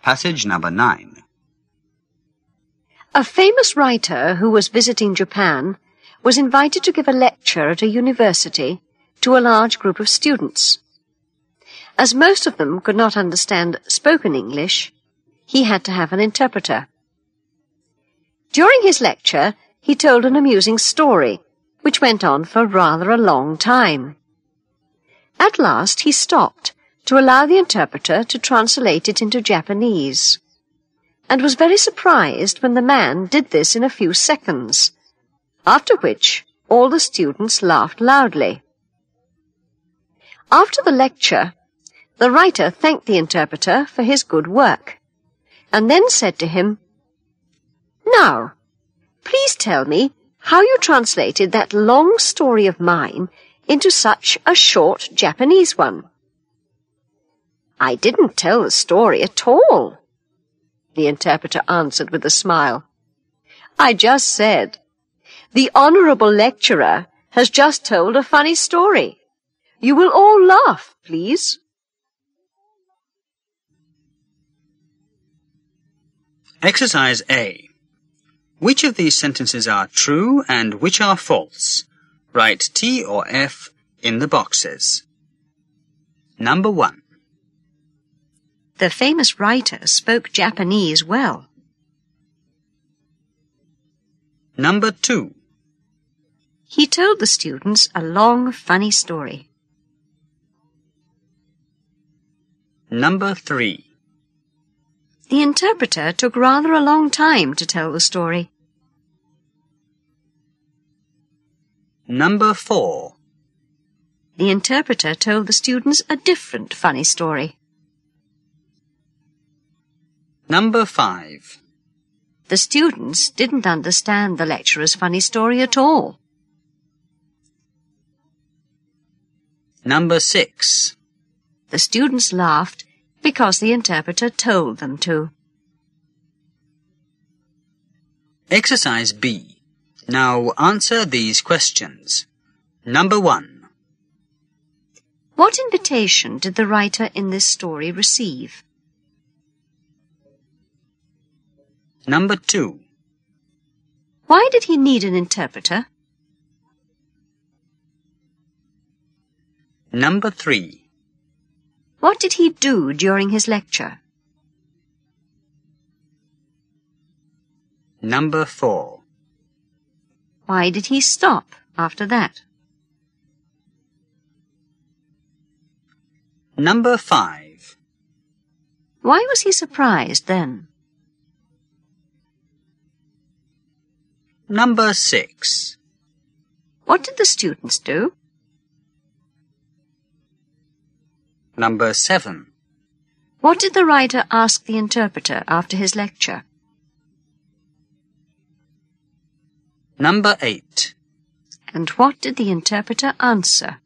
Passage number 9. A famous writer who was visiting Japan was invited to give a lecture at a university to a large group of students. As most of them could not understand spoken English, he had to have an interpreter. During his lecture, he told an amusing story, which went on for rather a long time. At last he stopped to allow the interpreter to translate it into Japanese, and was very surprised when the man did this in a few seconds, after which all the students laughed loudly. After the lecture, the writer thanked the interpreter for his good work, and then said to him, "Now, please tell me how you translated that long story of mine into such a short Japanese one." "I didn't tell the story at all," the interpreter answered with a smile. "I just said, 'The honourable lecturer has just told a funny story. You will all laugh, please.'" Exercise A. Which of these sentences are true and which are false? Write T or F in the boxes. Number 1. The famous writer spoke Japanese well. Number 2. He told the students a long, funny story. Number 3. The interpreter took rather a long time to tell the story. Number 4. The interpreter told the students a different funny story. Number 5. The students didn't understand the lecturer's funny story at all. Number 6. The students laughed because the interpreter told them to. Exercise B. Now answer these questions. Number 1. What invitation did the writer in this story receive? Number 2. Why did he need an interpreter? Number 3. What did he do during his lecture? Number 4. Why did he stop after that? Number 5. Why was he surprised then? Number 6. What did the students do? Number 7. What did the writer ask the interpreter after his lecture? Number 8. And what did the interpreter answer?